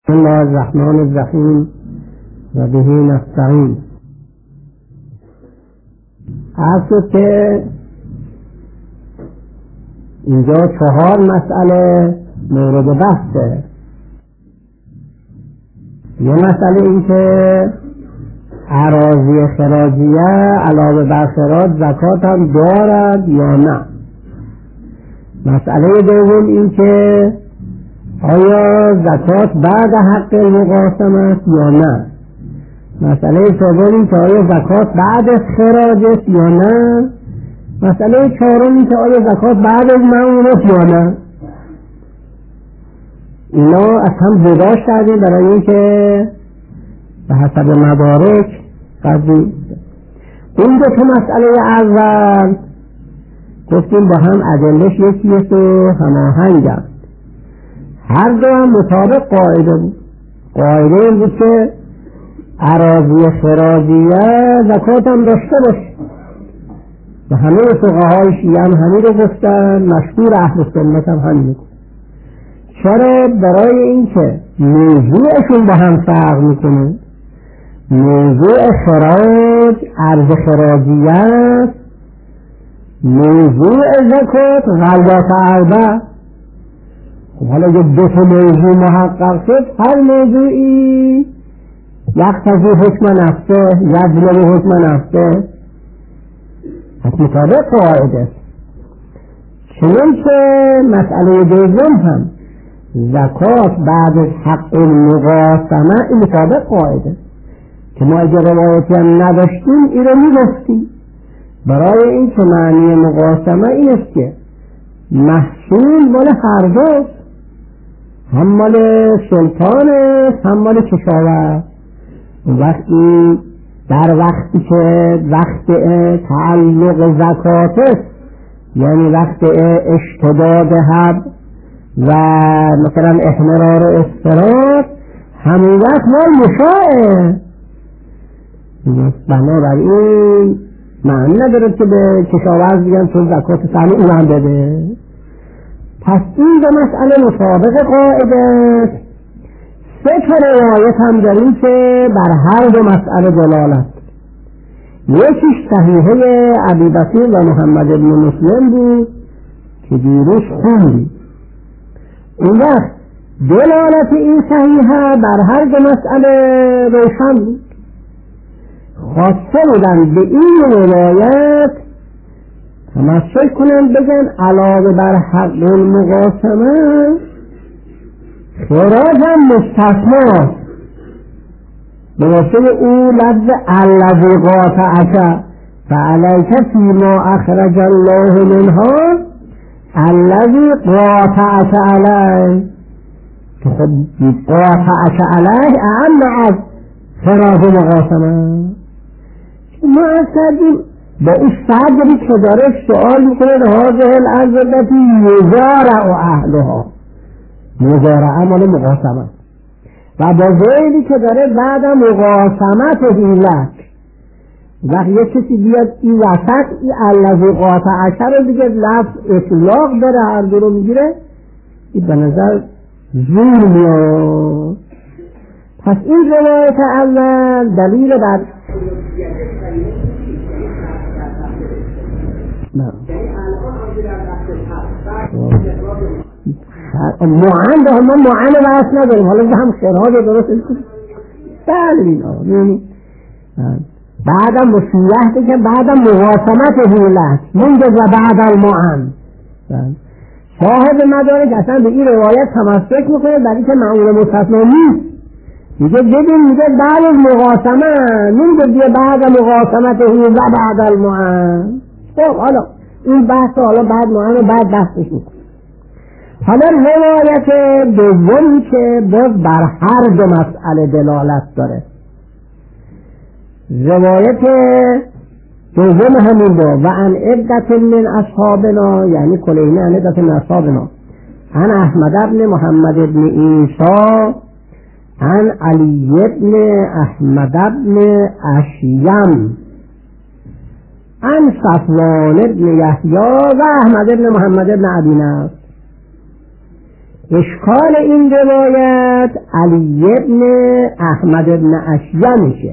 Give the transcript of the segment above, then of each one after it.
بسم الله الرحمن الرحیم و به نستعین. عرض که اینجا 4 مسئله مورد بحثه. یه مسئله این که اراضی خراجیه علاوه بر خراج زکات هم دارد یا نه. مسئله دوم این که آیا زکات بعد حق المقاسمه است یا نه. مسئله سوم این که آیا زکات بعد از خراج است یا نه. مسئله چهارم این که آیا زکات بعد از معون است یا نه. اینا از هم جدا کردیم برای اینکه به حسب مدارک قضیه. این 2 مسئله اول گفتیم با هم ادله‌اش یکیه و هماهنگ است. هر دو هم مطابق قاعده بود. قاعده این بود که اراضی خراجیه زکات هم داشته باشه و همه فقهای شیعه هم همین رو گفتن، مشهور اهل سنت هم همین گفت. چرا؟ برای اینکه موضوعشون با هم فرق میکنه. موضوع خراج ارز خراجیه است، موضوع زکات غلات اربع. حالا یه 2 موضوع محقق شد، هر موضوعی یقتضی حکم نفسه، یجلب حکم نفسه، پس مطابق قاعده. چنانچه مسئله دوم هم زکات بعد از حق المقاسمه این مطابق قاعده که ما اگر روایتی هم نداشتیم این رو میگفتیم. برای این که معنی مقاسمه این است که محصول مال هر دوست، هم مال سلطان است هم مال کشاورز. وقتی در وقتی که وقت تعلق زکات است، یعنی وقت اشتداد حب و مثلا احمرار استراد، همون وقت مال مشاعه. بنابراین معنی نداره که به کشاورز بگن چون زکات سهمی اون هم بده. پس این 2 مسئله مطابق قاعده است. 3 روایت هم داریم که بر هر 2 مسئله دلالت. یکیش صحیحه ابوبکر و محمد بن مسلم بود که دیروز خوندیم. اون وقت دلالت این صحیحه بر هر 2 مسئله روشن بود. خواسته بودن به این روایت تمسک کنن، بگن علاوه بر حق المقاسمه خراج هم مستثنا. به واسطه او لفظ الذی قاطعک فعلیک فیما اخرج الله منها الذی قاطعک علیه، که خب قاطعک علیه اعم از خراج مقاسمه. ما از کردیم با این صدری که داره سؤال میکنه هذه الارض التي یزارع اهلها، مزارعه مال مقاسمه، و با ویلی که داره بعد مقاسمت هیلت. وقتی یک کسی بیاد این وسط این الذی قاطعک رو دیگه لفظ اطلاق داره، هر دو رو میگیره، این به نظر زور میاد. پس این روایت اول دلیل بر معن ده ما معن بحث نداریم. حالا هم خراج درست کنیم بله. بعدم مسیحه که بعدم مقاسمت هیلت منجز و بعد المعن. صاحب مدارک اصلا به این روایت تمسک میکنه برای که معون مستثنا نیست. میگه ببین، میگه بعد از مقاسمه نمیگه بعد مقاسمت هیلت و بعد المعن. خب حالا این بحث حالا بعد معن و بعد بحثش میکنه. حالا روایت دومی که باز بر هر 2 مسئله دلالت داره. روایت دوم همین با و ان عدت من اصحابنا، یعنی کلینه ان عدت من اصحابنا، ان احمد ابن محمد ابن عیسی ان علی ابن احمد ابن اشیم ان صفوان ابن یحیی و احمد ابن محمد ابن عبینه. اشکال این روایت علی ابن احمد ابن اشیمشه.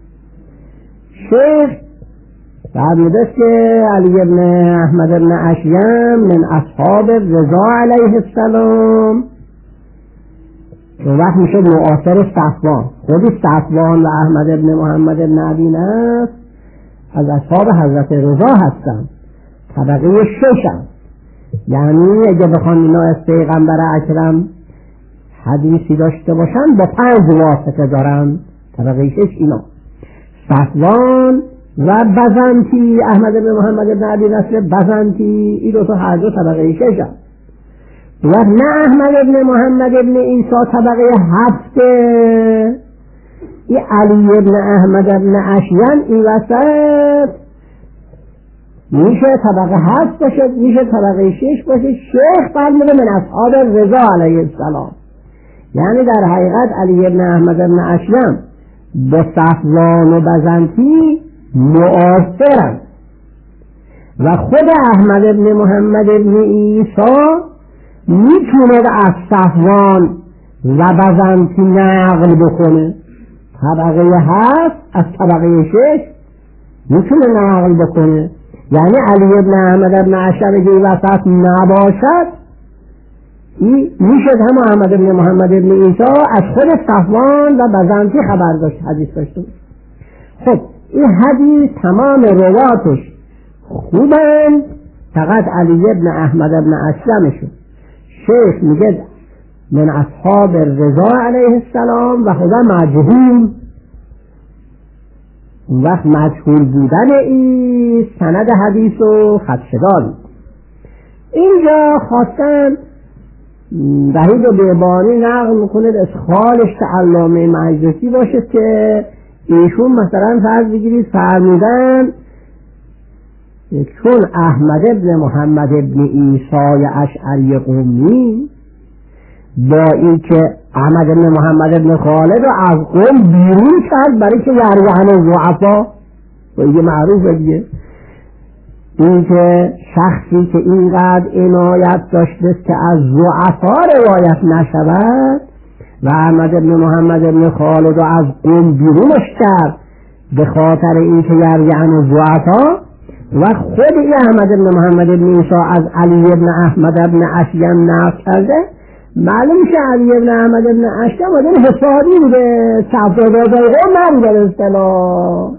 شیخ فرموده که علی ابن احمد ابن اشیم من اصحاب رضا علیه السلام اون وقت میشه معاصر صفوان. خودی صفوان و احمد ابن محمد ابن عبی نصر از اصحاب حضرت رضا هستن، طبقه ششم. یعنی اگه بخوان اینا از پیغمبر اکرم حدیثی داشته باشن با 5 واسطه دارن، طبقه 6 اینا. صفوان و بزنتی، احمد بن محمد بن عبی نصر بزنتی، این دو تا هر دو طبقه 6 هم. و نه احمد بن محمد بن عیسی طبقه 7، این علی بن احمد بن اشیم این وسط میشه طبقه 7 باشه، میشه طبقه 6 باشه. شیخ فرموده من اصحاب رضا علیه السلام، یعنی در حقیقت علی بن احمد بن اشیم با صفوان و بزنتی معاصرن و خود احمد بن محمد بن عیسی میتونه از صفوان و بزنتی نقل بکنه. طبقه 7 از طبقه 6 میتونه نقل بکنه، یعنی علی ابن احمد ابن اشیم که وسط نباشد این میشه هم احمد ابن محمد ابن عیسی از خود صفوان و بزنتی خبر داشت، حدیث داشته. خب این حدیث تمام رواتش خوبند، فقط علی ابن احمد ابن اشیم شیخ میگه من اصحاب رضا علیه السلام و خدا مجهول. اون وقت مجهول بودن این سند حدیث و خدشدار. اینجا خواستن وحید و بیبانی نقل میکنه اسخالش که علامه مجلسی باشه که ایشون مثلا فرض بگیرید فرمودن چون احمد ابن محمد ابن عیسی اشعری قمی با این که احمد ابن محمد ابن خالد رو از قوم بیرون کرد برای که یرزهن ضعفا، و دیگه معروفه دیگه، این که شخصی که اینقدر عنایت داشته که از ضعفا روایت نشود و احمد ابن محمد ابن خالد رو از قوم بیرونش کرد به خاطر این که یرزهن ضعفا، و خود این احمد ابن محمد ابن عیسی از علی ابن احمد ابن اشیم نقل کرده. معلوم میشه علی ابن احمد ابن اشیم آدم حسابی بوده، صفدادازای قوم نبوده به اصطلاح.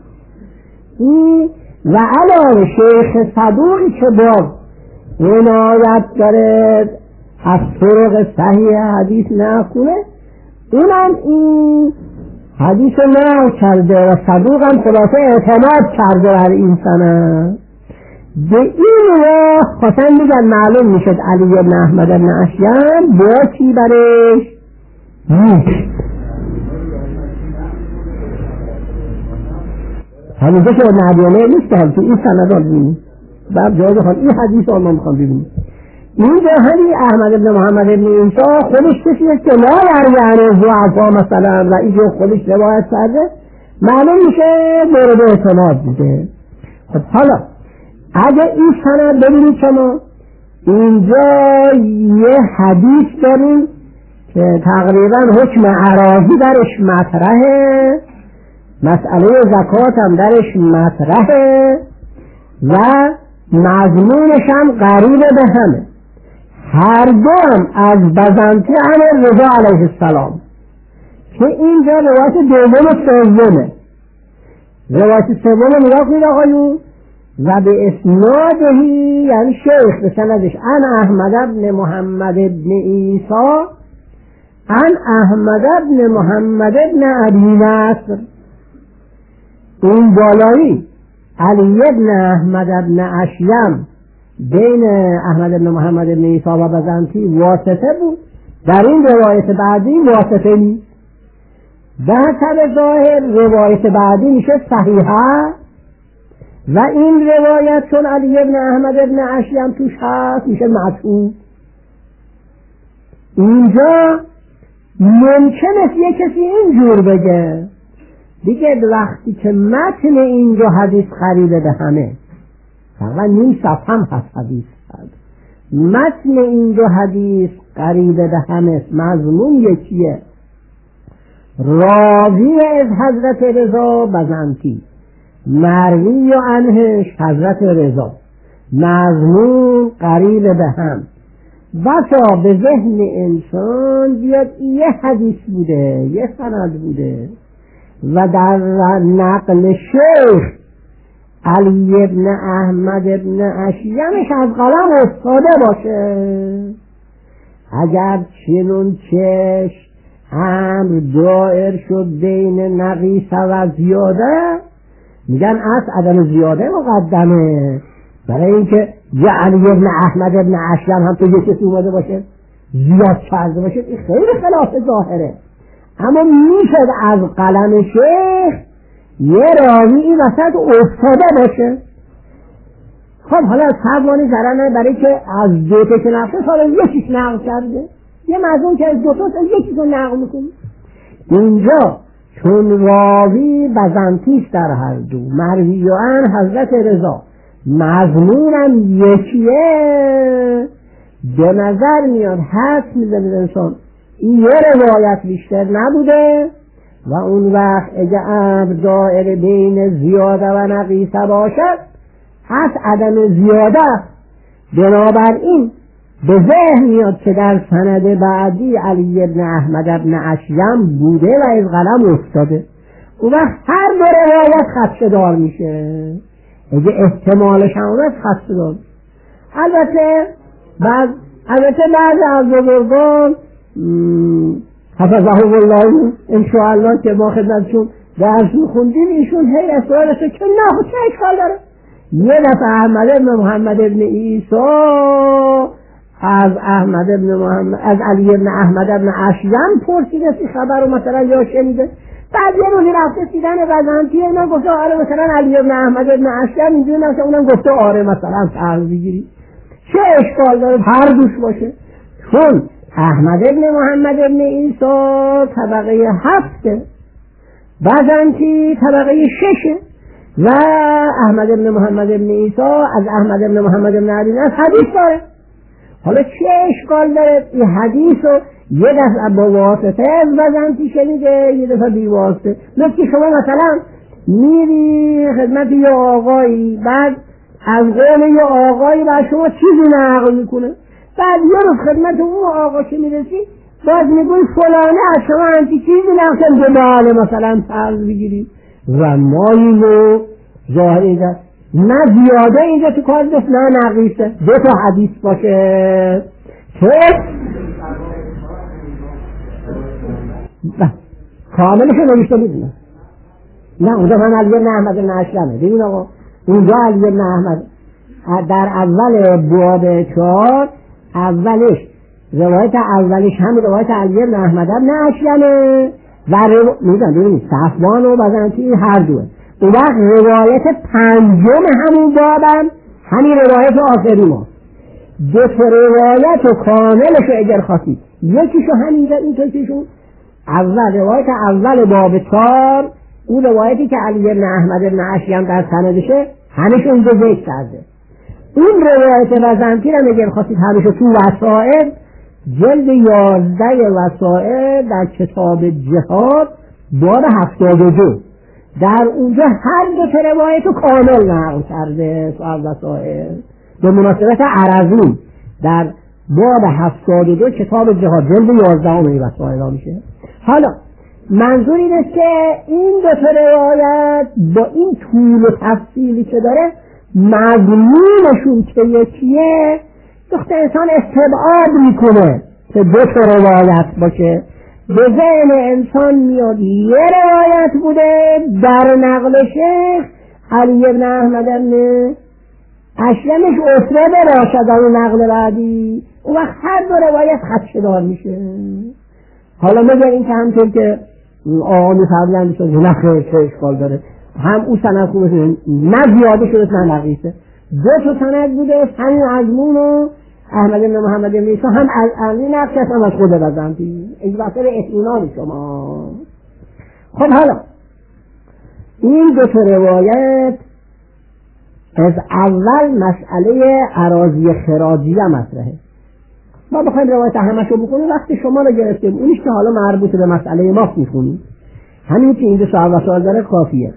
و علاوه شیخ صدوقی که با عنایت داره از طرق صحیح حدیث نقل کنه، اونم این حدیث نقل کرده و صدوق هم خلاصه اعتماد کرده بر این سند. به این راه خواستن میگن معلوم میشد علی بن احمد بن اشیم با چی برش نیست. همینجا که نبیانه نیست که هم تو این سندان بینید بعد جای بخوان این حدیث رو ما میخوام ببینید. اینجا همین احمد بن محمد بن عیسی خودش کسیه که لا یرزهن ضعفا مثلا و اینجا خودش روایت کرده، معلوم میشه مورد اعتماد بوده. خب حالا اگه این سند ببینید شما اینجا یه حدیث داریم که تقریبا حکم عراضی درش مطرحه، مسئله زکات هم درش مطرحه و مضمونش هم قریب به همه. هر دو هم از بزنتی عن رضا علیه السلام که اینجا روایت دوم و سومه. روایت سوم نگاه کنید آقایون، و به اسنادهی یعنی شیخ به سندش عن احمد بن محمد بن عیسی عن احمد بن محمد بن عبی نصر. این بالایی علی بن احمد بن اشیم بین احمد بن محمد بن عیسی و بزنتی واسطه بود، در این روایت بعدی واسطه نیست. در حسب ظاهر روایت بعدی میشه صحیحه و این روایت چون علی بن احمد بن اشیم توش هست میشه مطعون. اینجا ممکن است یک کسی اینجور بگه دیگه وقتی که متن اینجا حدیث خریده به همه فقط نیم صفحه هم هست حدیث، متن اینجا حدیث قریب به هم است، مضمون یکیه. راوی از حضرت رضا بزنطی، مروی عنهش حضرت رضا، مضمون قریب به هم. بسا به ذهن انسان بیاد یه حدیث بوده، یه سند بوده و در نقل شیخ علی ابن احمد ابن اشیمش از قلم افتاده باشه. اگر چنون چش امر دائر شد بین نقیصه و زیاده، میگن از عدم زیاده مقدمه، برای اینکه یه علی ابن احمد ابن اشیم هم تو یه کسی اومده باشه زیاد کرده باشه، این خیلی خلاف ظاهره. اما میشد از قلم شیخ یه راوی این وسط افتاده باشه. خب حالا سوانی زرنه برای که از دوتا که نقشه حالا یکیش نقل کرده، یه مضمون که از دوتا یکیش رو نقل میکنه. اینجا چون راوی بزنطیست در هر دو، مرویان حضرت رضا، مضمونم یکیه، به نظر میاد حس میزنید انسان این یه روایت بیشتر نبوده و اون وقت اگه امر دائره بین زیاده و نقیصه باشد از عدم زیاده. بنابراین به ذهن میاد که در سند بعدی علی ابن احمد ابن اشیم بوده و از قلم افتاده. اون وقت هر دو روایت خدشه دار میشه. اگه احتمالش هم اونست خدشه دار. البته بعد از بزرگان حفظه الله انشاءالله که ما خدمتشون درس میخوندیم، ایشون هی اصرارشه که نه چه اشکال داره. یه دفعه احمد ابن محمد ابن عیسی از علی ابن احمد ابن اشیم پرسیده سی خبر رو مثلا یا شنیده، بعد یه روزی رفته سیدن بزنطی اینا گفته آره مثلا علی ابن احمد ابن اشیم اینجوری نمیشه، اونم گفته آره مثلا فرض بگیری. چه اشکال داره هر دوش باشه؟ چون احمد ابن محمد ابن عیسی طبقه 7، بزنطی طبقه 6 و احمد ابن محمد ابن عیسی از احمد ابن محمد ابن علی حدیث داره. حالا چه اشکال داره این حدیث رو یه دفعه با واسطه از بزنطی شنیده، یه دفعه بی واسطه؟ مثل شما مثلا میری خدمت یه آقایی، بعد از قول یه آقایی بعد شما چیزی نقل میکنه، بعد یه روز خدمت اون آقا که میرسی باز میگوی فلانه از شما انتی چیزی نقل به باله مثلا فرض بگیری و ما اینو ظاهری ده نه زیاده اینجا تو کار دست نه نقیصه، دو تا حدیث باشه که کاملش رو نوشته میدونم. نه اونجا من علی ابن احمد نشلمه ببین آقا، اونجا علی ابن احمد در اول باب 4 اولش روایت اولش هم روایت علی ابن احمد نشلمه و میدونم ببینید صفوان و بزنطی هر دوه. اون وقت روایت پنجم همون بابم همین روایت آخری ما، دو تا روایت و کاملش رو اگر خواستید یکیشو همینجا اینطور کشون اول روایت اول باب 4 اون روایتی که علی ابن احمد ابن اشیم در سندشه همش اونجا ذکر کرده. اون روایت بزنطی رو اگر خواستید همش تو وسائل جلد 11 وسائل در کتاب جهاد باب 72 در اونجا هر دو تا روایت رو کامل نقل کرده تو وسائل به مناسبت عرضی در باب 72 کتاب جهاد جلد 11 وسائل ها میشه. حالا منظور این است که این دو تا روایت با این طول و تفصیلی که داره مضمونشون که یکیه دخت انسان استبعاد میکنه که دو تا روایت باشه. به ذهن انسان میاد یه روایت بوده در نقل شیخ علی ابن احمد ابن اشیمش افتاده باشد در نقل بعدی، اون وقت هر دو روایت خدشه دار میشه. حالا مگر این که همطور که آقا میفرمایند شد نه خیر چه اشکال داره، هم اون سند خوبه نه زیاده شده نه نقیصه، دو تا سند بوده همین مضمون و احمد بن محمد بن عیسی هم از این نقش هم از خود بزنطی اجباطر اطمینان شما. خب حالا این دو تا روایت از اول مسئله اراضی خراجیه مطرحه. ما بخوایم روایت همشو بکنیم وقتی شما رو گرفتیم، اونیش که حالا مربوط به مسئله ما میخونیم، همین که اینجا صاحب وسائل داره کافیه.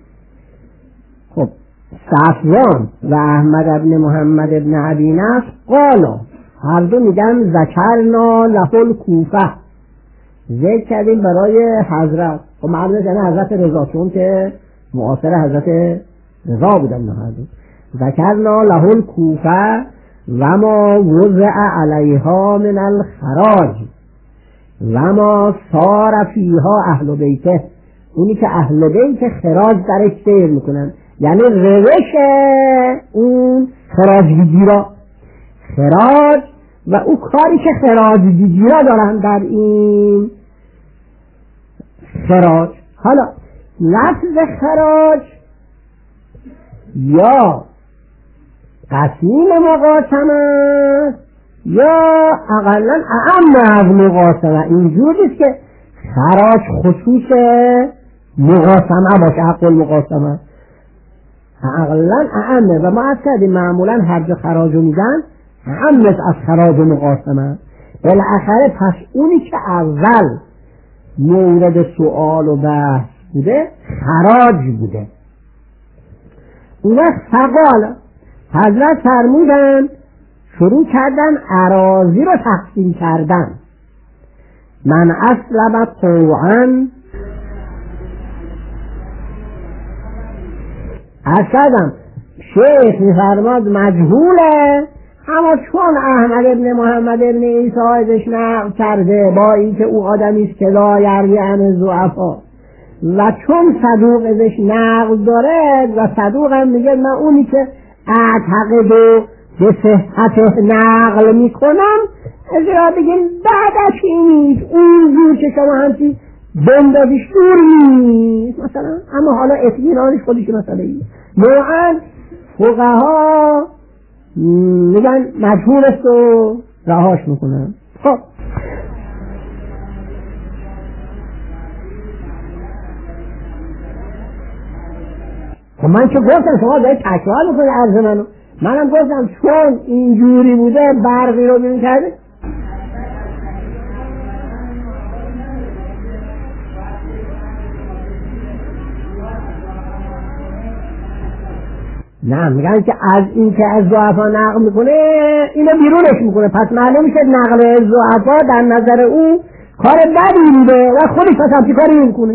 خب صفوان و احمد ابن محمد ابن عبی نصر قالا، هر دو میگن ذکرنا له الکوفه، ذکر کردیم برای حضرت. خب معلومه یعنی حضرت رضا، چون که معاصر حضرت رضا بودن هر دو. ذکرنا له الکوفه و ما وضع علیها من الخراج و ما صار فیها اهل بیته، اونی که اهل بیت خراج درش سیر میکنن، یعنی روش اون خراج بگیرا، خراج و او کاری که خراج بگیرا دارن در این خراج. حالا لفظ خراج یا قسیم مقاسمه یا اقلا اعم از مقاسمه، اینجوریست که خراج خصوص مقاسمه باشه، حق المقاسمه اقلا اعمه. و ما از کردیم معمولا هر جا خراج رو میدن اعمت از خراج و مقاسمه. بالاخره پس اونی که اول مورد سؤال و بحث بوده خراج بوده. اون وقت فقال حضرت فرمودن، شروع کردن اراضی رو تقسیم کردن. من اسلم طوعا، اصلا شیخ میفرماد مجهوله، اما چون احمد ابن محمد ابن عیسی ازش نقل کرده با اینکه او آدمیست که لا یروی عن ضعفا، و چون صدوق ازش نقل داره و صدوق هم میگه من اونی که اعتقد و به صحت نقل میکنم، ازرا بگیم بعدش اینیست، اون جور که شما همچی بندازیش دور نیست مثلا. اما حالا اطمینانش خودش مسئله ایه. نوعا فقها میگن مجهول است و رهاش میکنن. خب من که گفتم شما دارید تکرار میکنید عرض منم گفتم چون اینجوری بوده برقی رو ببین کرده. نه میگن که از این که از ضعفا نقل میکنه اینو بیرونش میکنه، پس معلوم میشه نقل ضعفا در نظر او کار بدی بوده و خودش پس همچی کاری میکنه.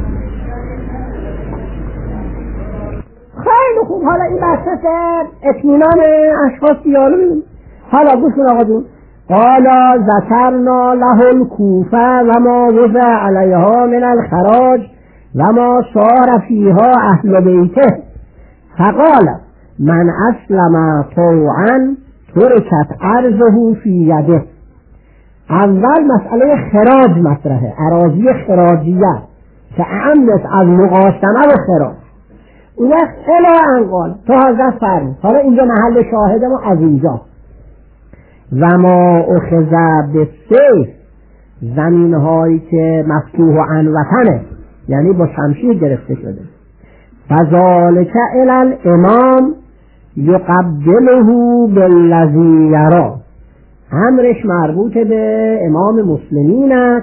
خیلی خوب، حالا این بحثت اطمینان اشخاص دیالو میدونی. حالا گوش کن آقا جون. قالا ذکرنا له الکوفه و ما وضع علیها من الخراج و ما صار فیها اهل بیته، فقال من اسلم طوعا ترکت ارضه فی یده. اول مسئله خراج مطرحه، اراضی خراجیت که اعمت از مقاسمه و خراج. اون وقت الا انقال تو حضرت فرمود. حالا اینجا محل شاهد ما از اینجا و ما اخذ بالسیف، زمین هایی که مفتوح و انوطنه یعنی با شمشیر گرفته شده، فذالک الی الامام یقبله بالذی یرا، امرش مربوط به امام مسلمین است.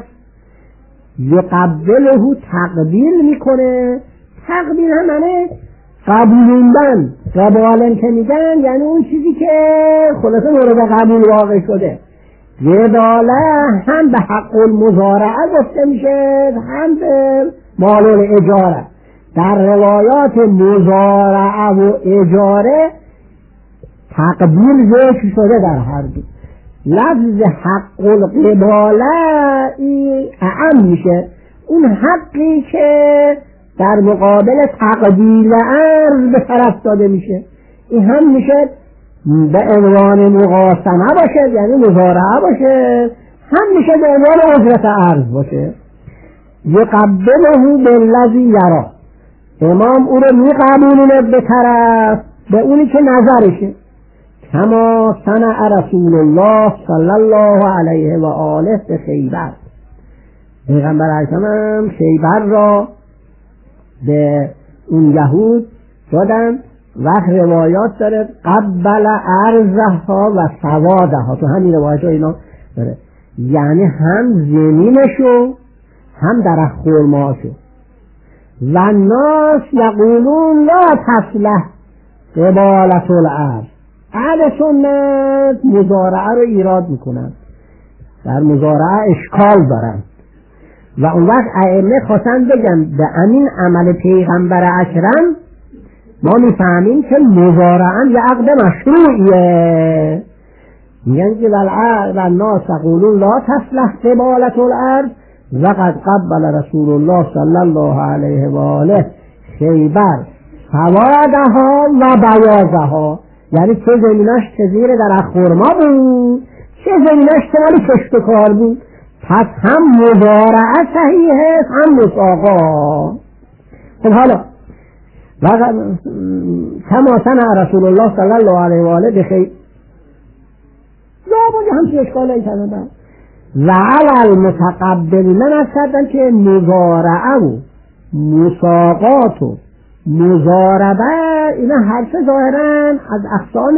یقبله تقبیل میکنه، تقبیل هم معنی قبولوندن، قبالن که میگن یعنی اون چیزی که خلاصه مورد قبول واقع شده. قباله هم به حق المزارعه گفته میشه، هم به مال الاجاره. در روایات مزارعه و اجاره تقبیل ذکر شده در هر دو. لفظ حق القباله اعم میشه، اون حقی که در مقابل تقبیل عرض به طرف داده میشه، این هم میشه به عنوان مقاسمه باشه یعنی مزارعه باشه، هم میشه به عنوان اجرت عرض باشه. یقبله بالذی یرا، امام او رو میقبولونه به طرف به اونی که نظرشه. کما صنع رسول الله صلی الله علیه و آله به خیبر، پیغمبر اکرم خیبر را به اون یهود دادن وقت روایات داره قبل ارزها و سوادها، تو همین روایات ها اینا داره، یعنی هم زمینشو هم درخت خرماشو. و ناس یقولون لا تصلح قبالت الارض. اهل سنت مزارعه رو ایراد میکنن، در مزارعه اشکال دارن و اون وقت ائمه خواستن بگن به همین عمل پیغمبر اکرم ما میفهمیم که مزارعه یه عقد مشروعیه. میگن که والناس یقولون لا تصلح قبالت الارض وقد قبل رسول الله صلی الله علیه و آله خیبر سوادها و بیاضها، یعنی چه زمینش که زیر درخت خرما بود، چه زمینش که مال کشت و کار بود. پس هم مزارعه صحیحه هم مساقا. خب حالا کما صنع رسول الله صلی الله علیه و آله بخیر لابد همچه اشکال ایتنه. و علی المتقبلین از کردن که مزارعه و مساقات و مزاربه اینا هر سه ظاهرا از اقسام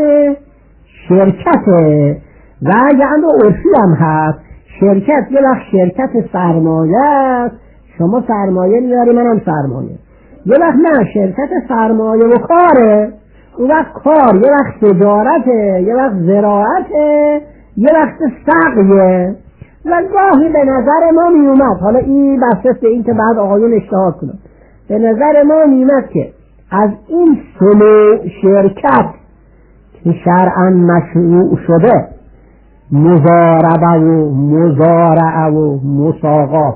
شرکته و یعنی عرفی هم هست. شرکت یه وقت شرکت سرمایه است، شما سرمایه میاری منم سرمایه، یه وقت نه شرکت سرمایه و کاره، اون وقت کار یه وقت تجارته، یه وقت زراعته، یه وقت سقیه. و گاهی به نظر ما میومد، حالا این بحث به این که بعد آقایون اجتهاد کنن، به نظر ما میومد که از این سلو شرکت که شرعاً مشروع شده، مزاربه و مزارعه و مساقات،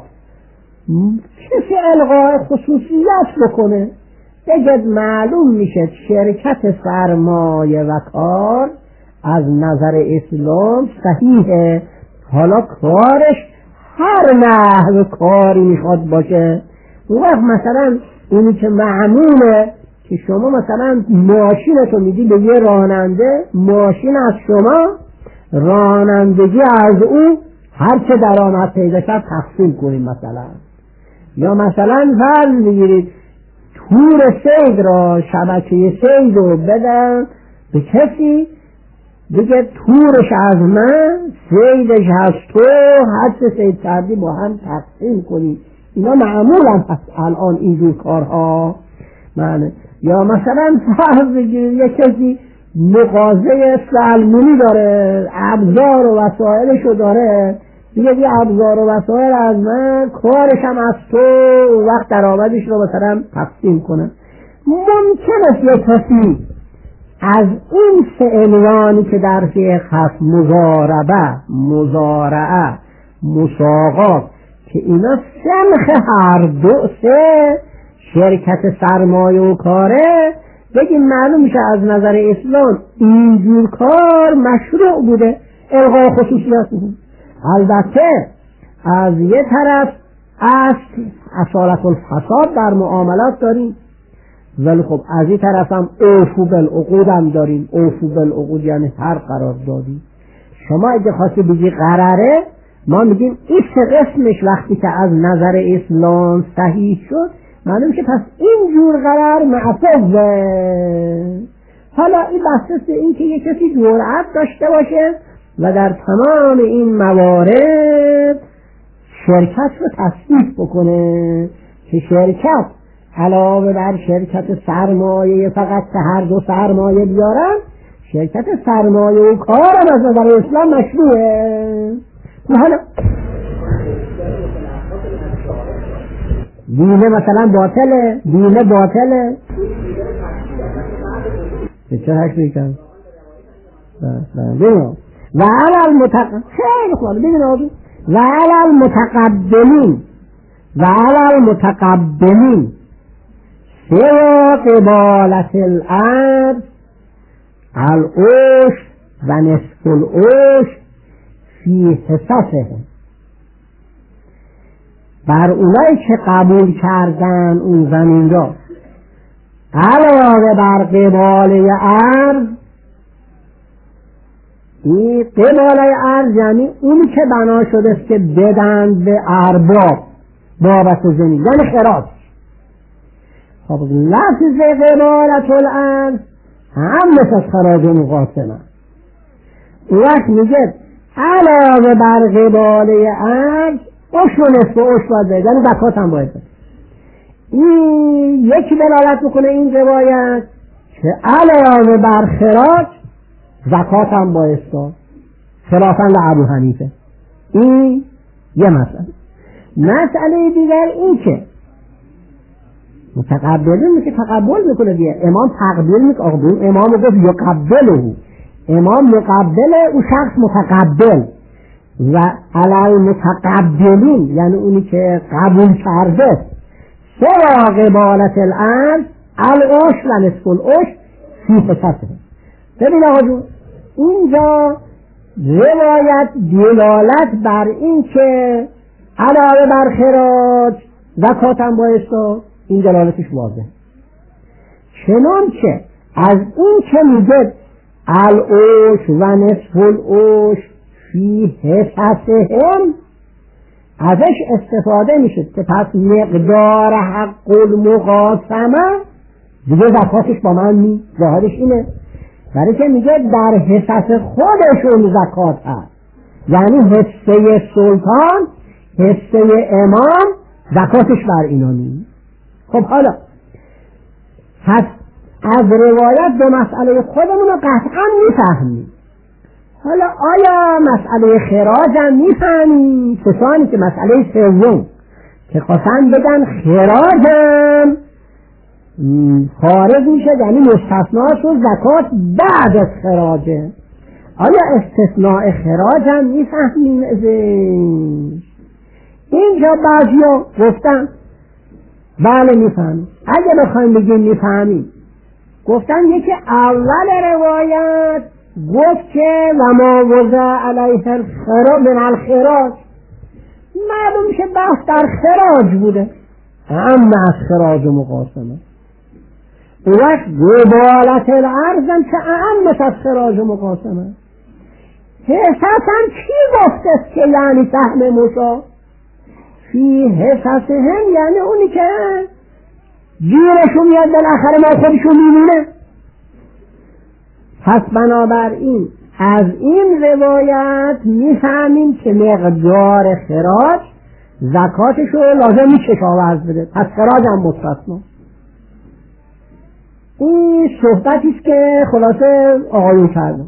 کسی الغای خصوصیت بکنه بگد معلوم میشه شرکت سرمایه و کار از نظر اسلام صحیحه. حالا کارش هر نحو کاری میخواد باشه. اون وقت مثلا اونی که معموله که شما مثلا ماشینتو میدی به یه راننده، ماشین از شما، رانندگی از او، هر چه درآمد پیدا کرد تقسیم کنیم مثلا. یا مثلا فرض میگیرید تور صید را، شبکه صید رو بدن به کسی دیگه، تورش از من، صیدش از تو، هر چه صید کردی با هم تقسیم کنی. اینا معمولا هست الان اینجور کارها. یا مثلا فرض بگیرید یک کسی مغازه سلمونی داره، ابزار و وسایلشو داره، دیگه یه ابزار و وسایل از من، کارش هم از تو، وقت درآمدش رو مثلا تقسیم کنه. ممکن است یه کسی از این سه عنوانی که در فقه هست، مزاربه، مزارعه، مساقات، که اینا سمخ هر دو سه شرکت سرمایه و کاره، بگیم معلوم میشه از نظر اسلام اینجور کار مشروع بوده، الغای خصوصیات بوده. البته از یه طرف اصالت الفساد در معاملات داریم، ولی خب از این طرف هم اوفو بالعقود هم داریم. اوفو بالعقود یعنی هر قرار دادی. شما اگه خواستی بگی قراره، ما میگیم این سه قسمش وقتی که از نظر اسلام صحیح شد، معلوم که پس این جور قرار معتبره. حالا این بحث این که یک کسی جرأت داشته باشه و در تمام این موارد شرکت رو تصدیق بکنه که شرکت علاوه بر شرکت سرمایه، فقط که هر دو سرمایه بیارن، شرکت سرمایه و کار هم از نظر اسلام مشروعه. حالا دینه مثلا باطله، دینه باطله چه حکمی کن ببینم. و علی المتقبلین سوا قبالت الارض العشر و نصف العشر فی حصصهم. بر اونایی که قبول کردن اون زمین را علاوه بر قباله ارض، این قباله ارض یعنی اونی که بنا شده است که بدن به ارباب بابت زمین، یعنی خراج. خب لفظ قبالت الارض هم مثل خراج مقاسمه. اون وقت میگه علاوه بر قباله ارز عشر و نصف عشر باید بده، یعنی زکات هم باید بده. این یکی دلالت میکنه این روایت که علاوه بر خراج زکات هم باید داد، خلافاً لابو حنیفه. این یه مسئله دیگر این که متقبلین که تقبل میکنه دیگه. امام تقبل میکنه، امام گفت یقبله، امام مقبله، او شخص متقبل. و علی متقبلین یعنی اونی که قبول کرده سوا قبالت الارض العشر و نصف العشر فی حصته. ببین آقا جون، اینجا روایت دلالت بر این که علاوه بر خراج زکات هم باید داد، این دلالتش واضحه. چنانچه از این که میگه العشر و نصف العشر فی حصتهم ازش استفاده میشه که پس مقدار حق المقاسمه دیگه زکاتش با من نی، ظاهرش اینه. برای که میگه در حصت خودشون زکات هست، یعنی حصه سلطان، حصه امام زکاتش بر اینا نی. خب حالا پس از روایت به مسئله خودمون رو قطعا میفهمیم. حالا آیا مسئله خراج هم میفهمیم؟ کسانی که مسئله سوم که خواستن بگن خراج هم خارج میشه، یعنی مستثناش و زکات بعد از خراجه، آیا استثناء خراج هم میفهمیم؟ اینجا بعضیا گفتن بله میفهمیم. اگه بخوایم بگیم میفهمیم، گفتن یکی اول روایت گفت که و ما وضع علیه الخراج من الخراج، معلوم میشه بحث در خراج بوده، اما از خراج و مقاسمه. اون وقت قبالت الارض هم که اهم از خراج و مقاسمه. حصتا کی گفته که یعنی سهم مشا فی حصتهم، یعنی اونی که گیرشون میاد بالاخره ما خودشون میمونه. پس بنابراین از این روایت میفهمیم که مقدار خراج زکاتشو لازم نیست کشاورز بده، پس خراج هم مستثنا. این صحبتیست که خلاصه آقایون کردن.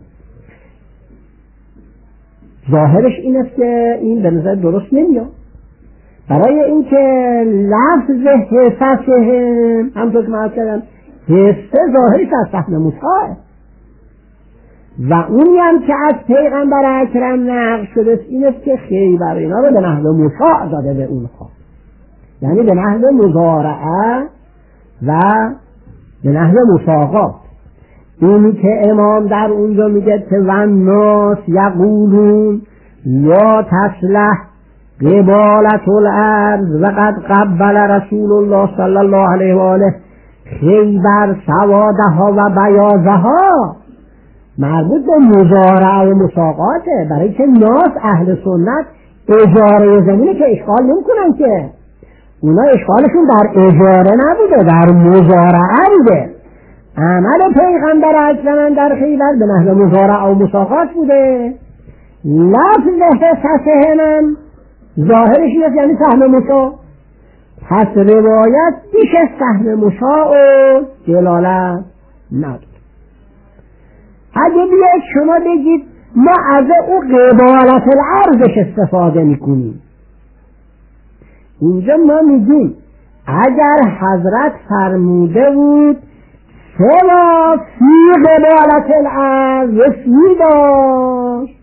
ظاهرش این است که این به نظر درست نمیاد، برای اینکه لفظ حصتهم همطور که من کردم حصه ظاهرش از سهم مشاعه و اونی هم که از پیغمبر اکرم نقل شده این است که خیبر اینا رو به نحو مشاع داده به اونها، یعنی به نحو مزارعه و به نحو مساقات. اینی که امام در اونجا میگه که والناس یقولون لا تصلح قبالت الارض و قد قبل رسول الله صلی الله علیه و آله خیبر سوادها و بیاضها، مربوط به مزارعه و مساقاته. برای که ناس اهل سنت اجاره زمینه که اشغال نمیکنن، که اونا اشغالشون در اجاره نبوده، در مزارعه بوده. عمل پیغمبر اکرم در خیبر به نحو مزارعه و مساقات بوده. لفظ حصتهم ظاهرش اینه یعنی سهم مشاع، پس روایت بیش از سهم مشاع و دلالت نداره. اگه بیاید شما بگید ما از او قبالت الارضش استفاده میکنیم، اینجا ما میگیم اگر حضرت فرموده بود سوا فی قبالت الارض و فی داشت،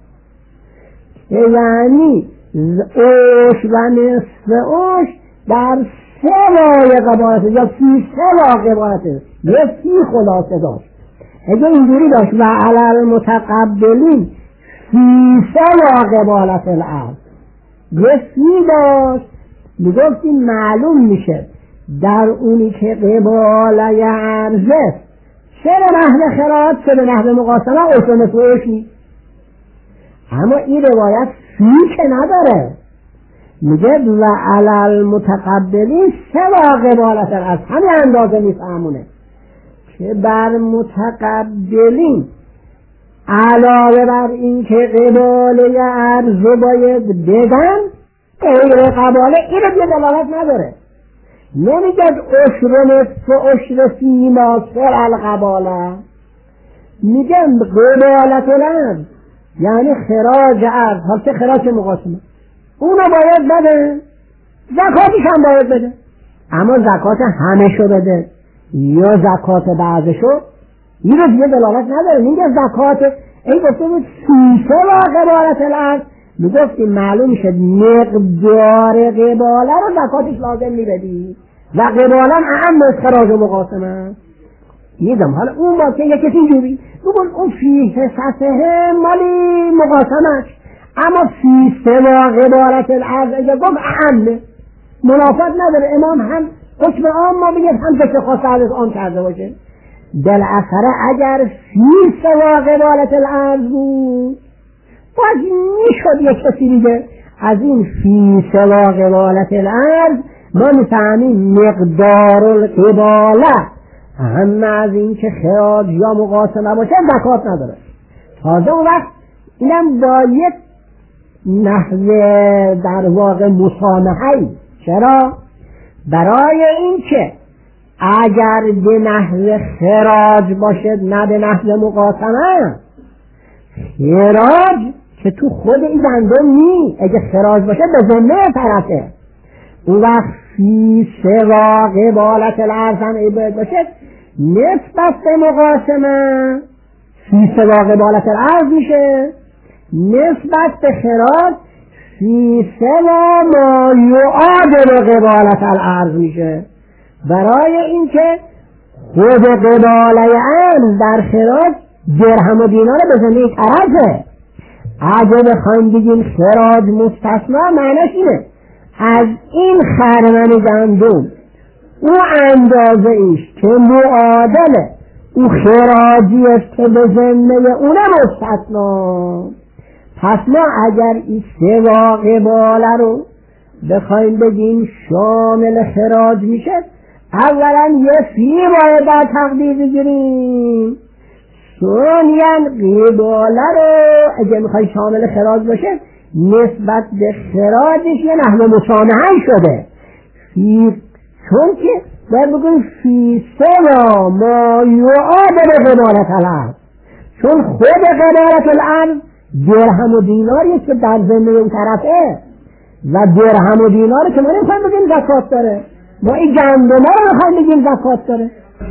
یعنی اوش و نصف اوش در سوای قبالت یا فی سوا قبالت یا فی خلاصه داشت. اگه اینجوری داشت و علی المتقبلین فی سوا قبالت الارض یه فی داشت، میگفتیم معلوم میشه در اونی که قباله ارزه چه به نحو خراج چه به نحو مقاسمه اوش و نصف اوش نیست. اما این روایت فی که نداره، میگه و علی المتقبلین سوا قبالت الارض، همین اندازه میفهمونه که بر متقبلین علاوه بر این که قباله عرض باید بدن، غیر قباله این رو دیگه دلالت نداره. نمیگه عشر نصف عشر فیما سر القباله، میگن قبالت الارض یعنی خراج عرض. حال چه خراج مقاسمه اونو باید بده، زکاتش هم باید بده، اما زکات همه شو بده یا زکات بعضشو این رو دیگه دلالت نداره. میگه زکات این گفته بود سیسه و قبالت الارض، میگفتیم معلوم شد مقدار قباله رو زکاتش لازم میبدی و قباله اهم از خراج و مقاسمه. میگم حالا اون باشه یک کسی جوری بگون اون فیه سطحه مالی مقاسمش، اما فیسه و قبالت الارض اگه گفت اهمه منافات نداره. امام هم حکم عام ما بگید هم کسی خواسته از آن کرده باشه. بالاخره اگر فیسه و قبالت الارض بود باز میشد یک کسی دیگه از این فیسه و قبالت الارض ما میفهمیم مقدار القباله هم از این که خراج یا مقاسمه باشه زکات نداره. تازه اون وقت اینم با یک نحوه در واقع مسامحه‌ای. چرا؟ برای این که اگر به نحوه خراج باشد نه به نحوه مقاسمه، خراج که تو خود این گندم نی، اگه خراج باشه به ذمه طرفه، اون وقت فیسه و قبالت الارض هم عباد باشه نسبت به مقاسمه فیسه و قبالت الارض میشه، نسبت به خراج فیسه و ما یعادل قبالت الارض میشه. برای اینکه خود قباله ارض در خراج درهم و دینار به زمین طرفه. اگه بخوایم بگیم خراج مستثنا معنیش اینه از این خرمن گندم او اندازه ایش که معادله او خراجی است که به ذمه اونه مستثنا. پس ما اگر این سه قباله رو بخوایم بگیم شامل خراج میشه، اولا یه فی باید در تقدیر بگیریم، ثانیاً قباله رو اگه میخوای شامل خراج باشه نسبت به خراجش یه نحو مسامحه شده چون که باید بگیم فی سوا ما یعادل قبالت الارض، چون خود قبالت الارض درهم و دیناریه که در ذمه اون طرفه و درهم و دیناری که ما نمیخوایم بگیم زکات داره، ما این گندمه رو میخوایم بگیم زکات داره.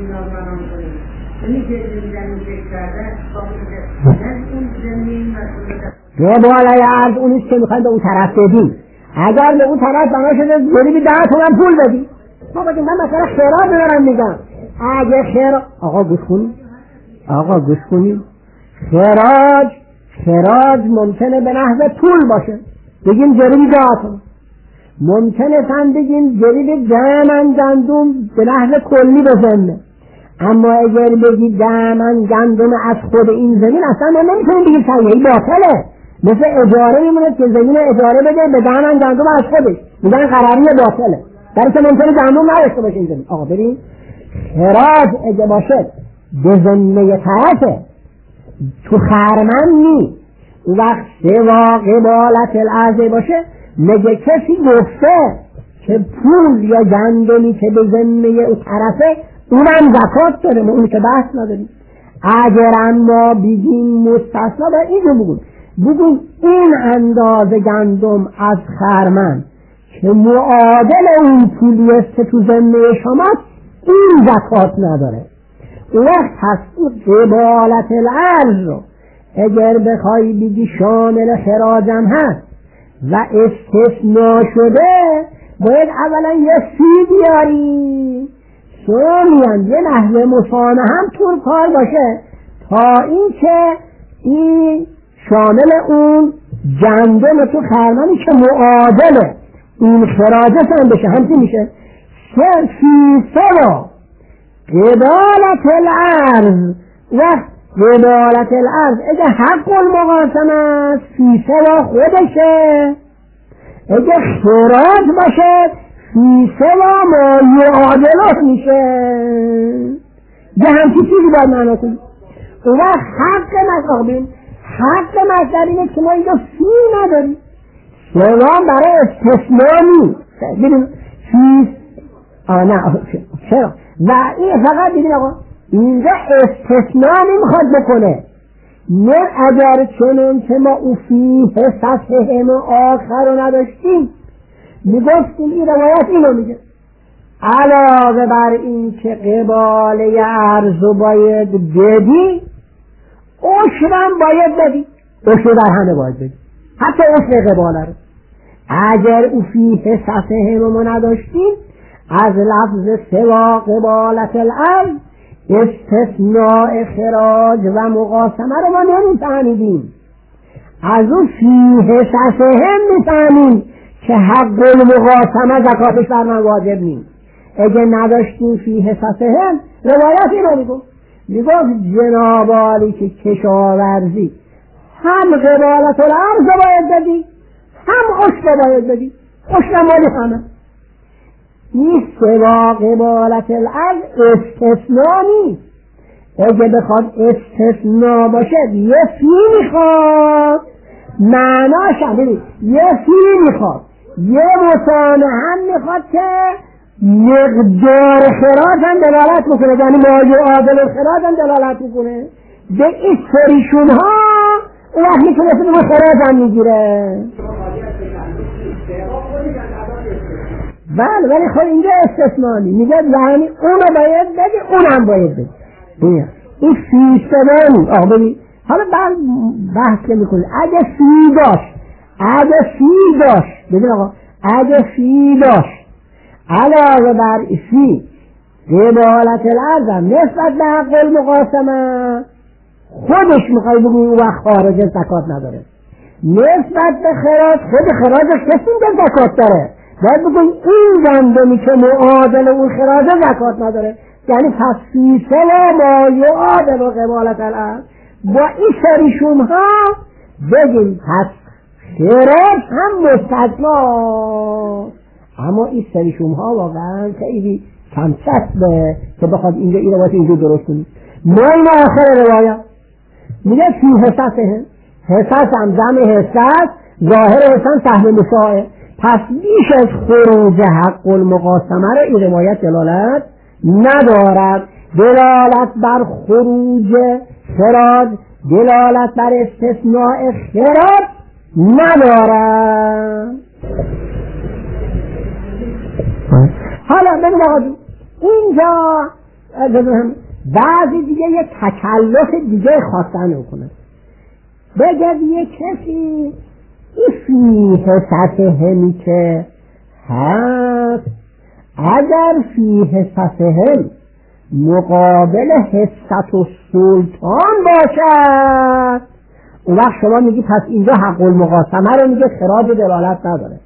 قباله ارض اونیست که میخوایم به اون طرف بدیم. اگر به اون طرف بنا شده گریبی 10 تومن پول بدیم، ما بگیم من مثلا خراج دارم میگم، اگه آقا گوش کنید خراج ممکنه به نحو پول باشه، بگیم جریبی 10 تومن، ممکنه تن بگیم جریبی 10 من گندم به نحو کلی بزنه، اما اگر بگید 10 من گندم از خود این زمین اصلا ما نمیتونیم بگیم صحیحی باطله، مثل اجاره میمونه که زمین اجاره بده به 10 من گندم از خودش، میگن قراری باطله، در که ممکنه گندم نداشته باشه این زمین. آقا بریم خراج اگه باشه به ذمه طرفه تو خرمن نی، اون وقت سوا قبالت الارض باشه مگه کسی گفته که پول یا گندمی که به ذمه اون طرفه اونم زکات داره؟ ما اون که بحث نداریم. اگر ما بگیم مستثنا با اینو بگیم این اندازه گندم از خرمن که معادل اون پولی است که تو ذمه شماست این زکات نداره. اون وقت هست قبالت الارض رو اگر بخوای بگی شامل خراجم هست و استثناء شده باید اولا یه فی بیاری، ثانیاً یه نحوه مسامحه هم طور کار باشه تا این که این شامل اون گندم تو خرمنی که معادله این خراجه هم بشه. همچی میشه فی سوا قبالت الارض و قبالت الارض اگه حق المقاسمه است فی سوا خودشه، اگه خراج باشه فی سوا ما یعادله میشه. یه همچی چیزی باید معنا کنیم. اون وقت حق مصدر اینه که ما اینجا فی نداریم، سوام برای استثنایی ببین فی نه چرا و این فقط ببین آقا اینجا استثنا نمیخواد بکنه. نه اگر چنون که ما او فیه سطحهم آخر رو نداشتیم میگفتیم این روایت اینو میگه علاوه بر این که قباله ارزو باید بدی عشرم باید بدی، عشر در همه باید بدی، حتی عشر قباله رو. اگر او فیه سطحهم رو نداشتیم از لفظ سوا قبالت الارض استثناء خراج و مقاسمه رو ما نمیفهمیدیم، از اون فیه سطحهم میفهمیم که حق المقاسمه زکاتش بر من واجب نیست. اگه نداشتیم فیه سطحهم روایت اینو میگفت جناب عالی که کشاورزی هم قبالت الارض باید بدی هم عشر باید بدی، عشر مالی همه این سوا قبالت الارض استثناء نیست. اگه بخواد استثناء باشه یه فی میخواد، معناش هم ببین یه فی میخواد، یه مصانع هم میخواد که مقدار خراج هم دلالت میکنه، یعنی مایه عادل خراج هم دلالت میکنه. به این سریشون ها اون وقت میتونه اسم خراج هم میگیره. بله ولی خب اینجا استثنانی میگه یعنی اونو باید بدی اونم باید بدی. این فی سوانی ببین حالا بحث که میکنه اگه فی داشت ببین آقا اگه فی داشت علاوه بر فی قبالت الارض نسبت به حق المقاسمه خودش میخوای بگوی اون وقت خارج زکات نداره، نسبت به خراج خود خراجش کسی که زکات داره باید بگوی این گندمی که معادل اون خراج زکات نداره، یعنی پس فی سوا ما یعادل و قبالت الارض با این سریشون ها بگیم پس خراج هم مستثنا. اما این سریشون ها واقعا خیلی کم چسبه که بخواد اینجا این روایت اینجا درست کنیم. ما این آخر روایت میگه فی حساس هم جمع حساس ظاهر حسن سهم مساعه، پس بیش از خروج حق المقاسمه رو این روایت دلالت ندارد. دلالت بر خروج خراج دلالت بر استثناء خراج ندارد. حالا ببین آقا اینجا بعضی دیگه یه تکلف دیگه خواستن میکنه، بگه یه کسی این فیه سطحهمی که هست اگر فیه سطحهم مقابل حصت و سلطان باشد اون وقت شما میگی پس اینجا حق المقاسمه رو میگه خراج دلالت نداره.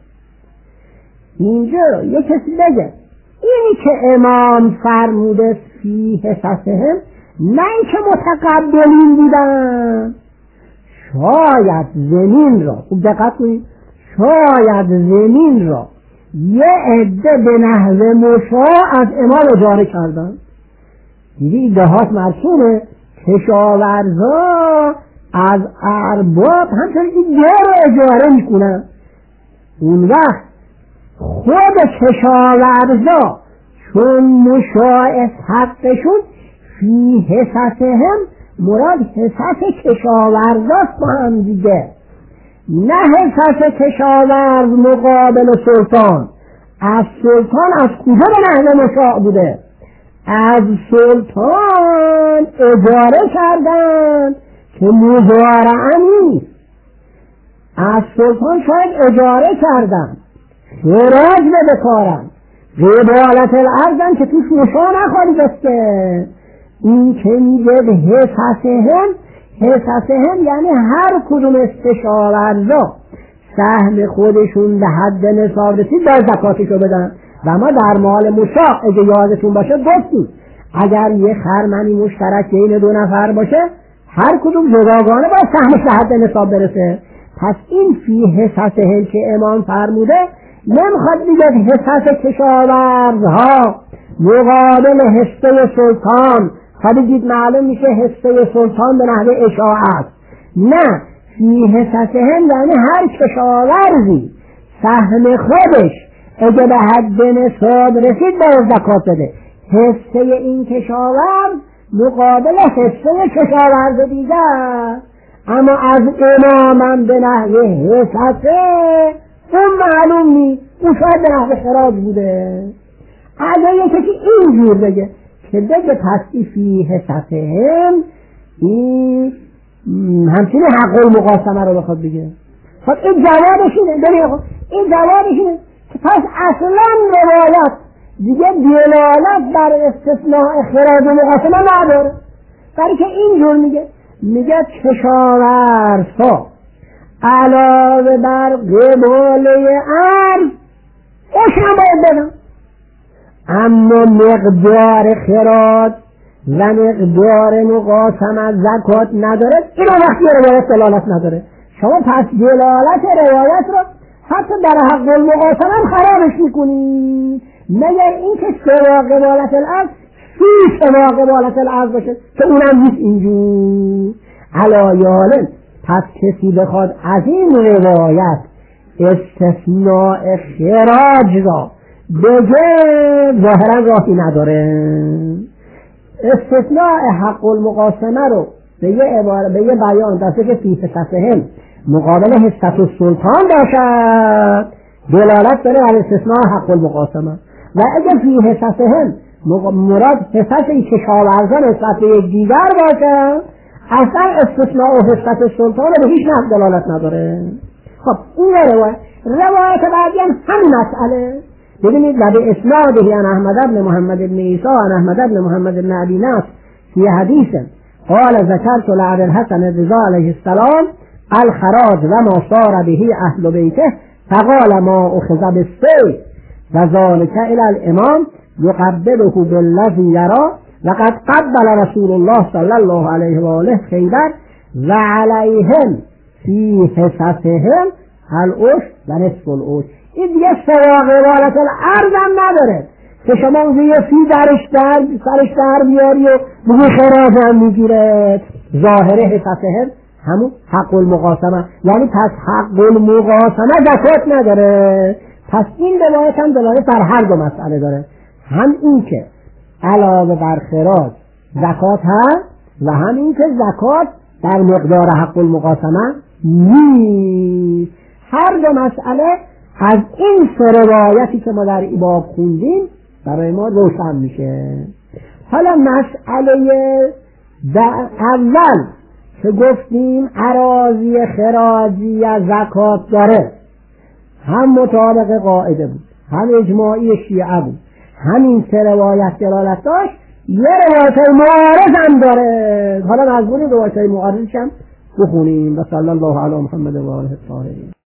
اینجا یه کسی بگه اینی که امام فرموده فیه سطحهم نه این که متقبلین بودن، شاید زمین را خوب دقت کنید، شاید زمین را یه عده به نحو مشاع از امام اجاره کردن. دیدی دهات مرسومه کشاورزا از ارباب همچنین که یه رو اجاره میکنن، اون وقت خود کشاورزا چون مشاع حقشون فی حصتهم مراد حصت کشاورزاست با هم دیگه، نه حصت کشاورز مقابل سلطان. از سلطان از کجا به نحو مشاع بوده؟ از سلطان اجاره کردن که مزارعه نیست، از سلطان شاید اجاره کردن خراج بکارن، قبالت الارض که توش مشاع نخواهی دسته. این که میگه حصتهم یعنی هر کدوم از کشاورزا سهم خودشون به حد نصاب رسید در زکاتشو بدن. و ما در مال مشاع اگه یادتون باشه گفتیم اگر یه خرمنی مشترک بین دو نفر باشه هر کدوم جداگانه باید سهمش به حد نصاب برسه. پس این فی حصتهم که امام فرموده نمیخواد دیگه حصت کشاورزها مقابل حصه سلطان بگید معلوم میشه حصه سلطان به نحوه اشاعت. نه، فی حصصهم یعنی هر کشاورزی سهم خودش اگه به حد نصاب رسید به زکات بده. حصه این کشاورز مقابل حصه کشاورز دیگر. اما از امامم به نحوه حصصه اون معلوم نیست، اون شاید به نحوه خراج بوده. اگر یکی اینجور بگه که بگه پس فی حصصهم این همچنین حق المقاسمه رو بخواد بگه، خب این جوابش اینه. این جوابش اینه که پس اصلا روایت دیگه دلالت بر استثناء خراج و مقاسمه نداره، برای که اینجور میگه کشاورزها علاوه بر قباله ارز اوشم باید بدن، اما مقدار خراج و مقدار مقاسمه زکات نداره. اینا وقتی روایت دلالت نداره، شما پس دلالت روایت رو حتی در حق المقاسمه هم خرابش میکنی. مگر اینکه سوا قبالت الارض فی سوا قبالت الارض باشه که اونم نیست اینجور. علایالم پس کسی بخواد از این روایت استثناء خراج را بگه ظاهرا راهی نداره. استثناء حق المقاسمه رو به یه بیان دسته که فی حصصهم مقابل حصة السلطان باشد دلالت داره بر استثناء حق المقاسمه، و اگر فی حصصهم مراد حصص کشاورزان نسبت به یک دیگر باشد اصلا استثناء و حصة السلطان رو به هیچ نحو دلالت نداره. خب این روایت بعدی هم همین مسئله. ببینید لبه اسناده عن احمد بن محمد بن عیسی عن احمد بن محمد بن ابی نصر فی حدیث قال ذکرت لعبد الحسن الرضا علیه السلام الخراج و ما صار به اهل بیته فقال ما اخذ بالسیف و ذلك الى الامام یقبله بالذی یرا وقد قبل رسول الله صلی الله علیه و آله خیبر و علیهم فی حصصهم العشر و نصف العشر. این دیگه سوا قبالت الارض هم نداره که شما اونجا یه فی سرش در بیاری و بگی خراج هم میگیره. ظاهره حصصهم همون حق المقاسمه، یعنی پس حق المقاسمه زکات نداره. پس این روایت هم دلالت بر هر دو مسئله داره، هم این که علاوه بر خراج زکات هست و هم این که زکات در مقدار حق المقاسمه نیست. هر دو مسئله از این سه روایتی که ما در این باب خوندیم برای ما روشن میشه. حالا مسئله اول که گفتیم اراضی خراجی از زکات داره، هم مطابق قاعده بود، هم اجماعی شیعه بود، همین سه روایت دلالت داشت. یه روایت معارض هم داره، حالا مضمون روایت معارضش هم بخونیم. و صلی الله علی محمد و آله الطاهرین.